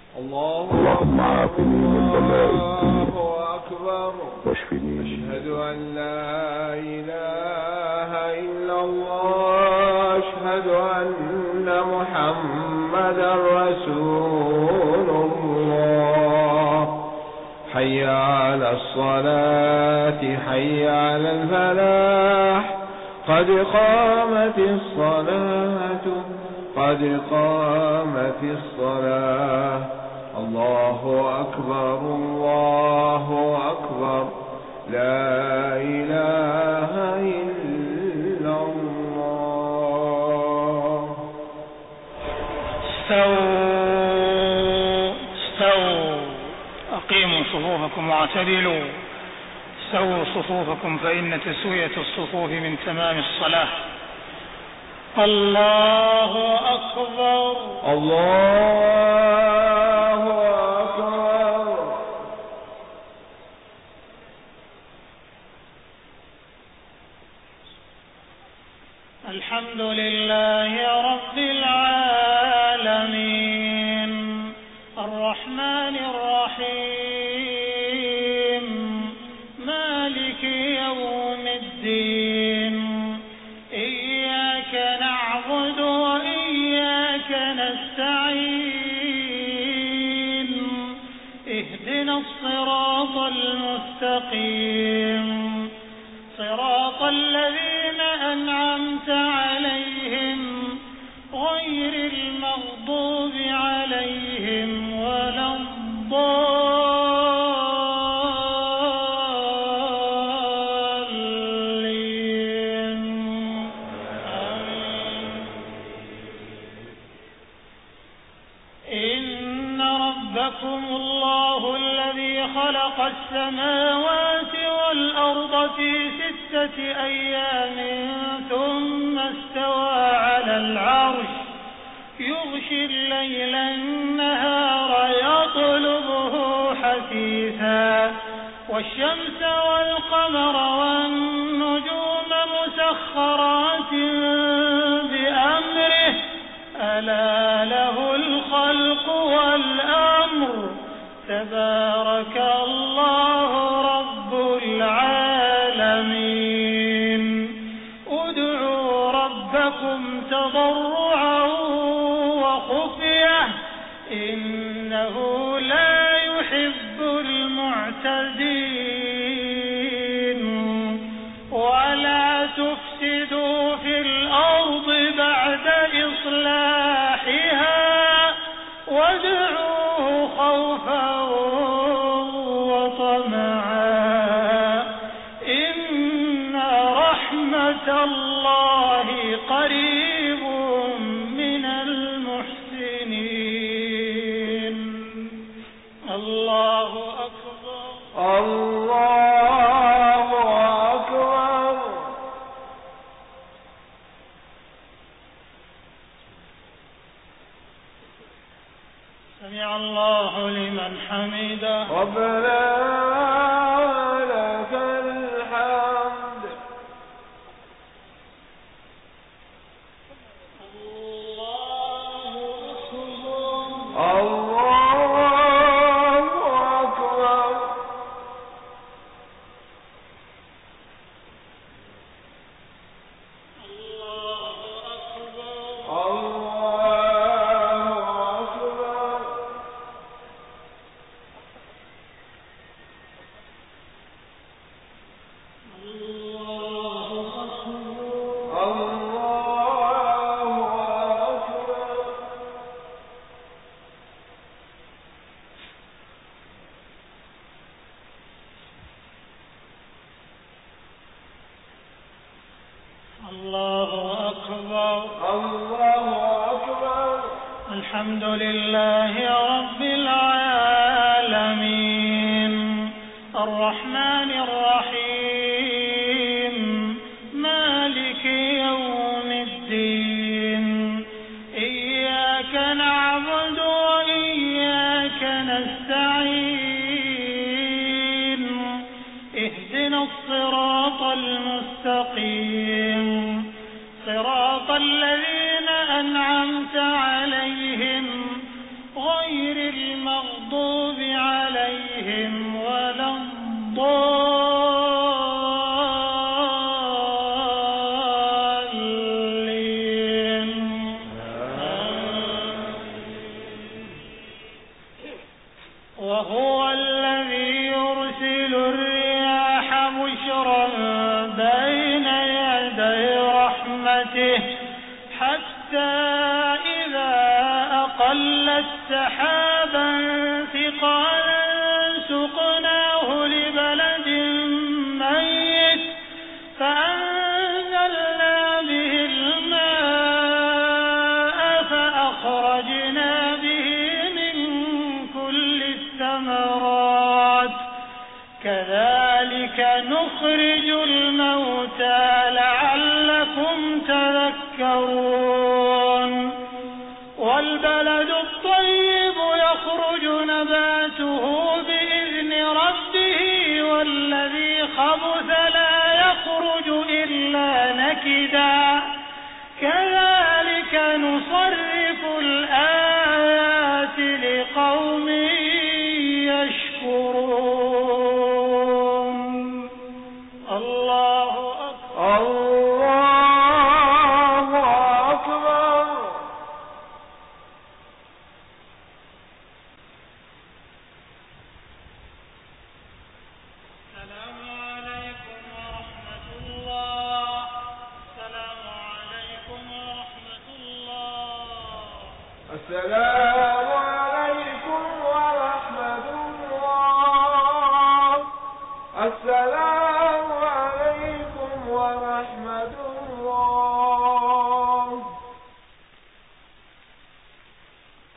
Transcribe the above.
اللهم عافني من بلاء الدين واشفني. أشهد أن لا إله إلا الله. أشهد أن محمدا رسول الله. حي على الصلاة حي على الفلاح. قد قامت الصلاة قد قامت الصلاة. الله أكبر الله أكبر. لا إله إلا الله. استووا أقيموا صفوفكم واعتدلوا. سووا صفوفكم فإن تسوية الصفوف من تمام الصلاة. الله أكبر الله أكبر. الحمد لله رب العالمين الرحمن الرحيم مالك يوم الدين. إياك نعبد وإياك نستعين. اهدنا الصراط المستقيم صراط الذين أنعمت عليهم غير المغضوب عليهم ولا الضالين. إن ربكم الله الذي خلق السماوات والأرض في 6 أيام ثم استوى على العرش يغشي الليل النهار يطلبه حثيثا والشمس والقمر والنجوم مسخرات بأمره ألا له الخلق والأمر. تبارك الله رب العالمين. ادعوا ربكم تضرعا وخفية إنه لا يحب المعتدين. ولا تفسدوا في الأرض بعد إصلاحها وادعوه خوفا وطمعا إن رحمة الله قريب من المحسنين. الله أكبر الله أكبر. سمع الله لمن حمده. ربنا لك الحمد. الله أكبر. الحمد لله رب العالمين الرحمن الرحيم مالك يوم الدين. إياك نعبد وإياك نستعين. اهدنا الصراط المستقيم صراط الذين أنعمت عليهم غير المغضوب عليهم ولا الضالين. وهو الذي يرسل الرياح بشرا بين يدي رحمته حتى إذا أقلت سحابا ثقالا سقناه لبلد ميت فأنزلنا به الماء فأخرجنا به من كل الثمرات كذلك نخرج الموتى لعلكم تذكرون. والبلد الطيب يخرج نباته بإذن ربه والذي خبث لا يخرج إلا نكدا كذلك نصرف الآيات لقوم يشكرون. الله أكبر. الله أكبر. السلام عليكم ورحمة الله. السلام عليكم ورحمة الله. السلام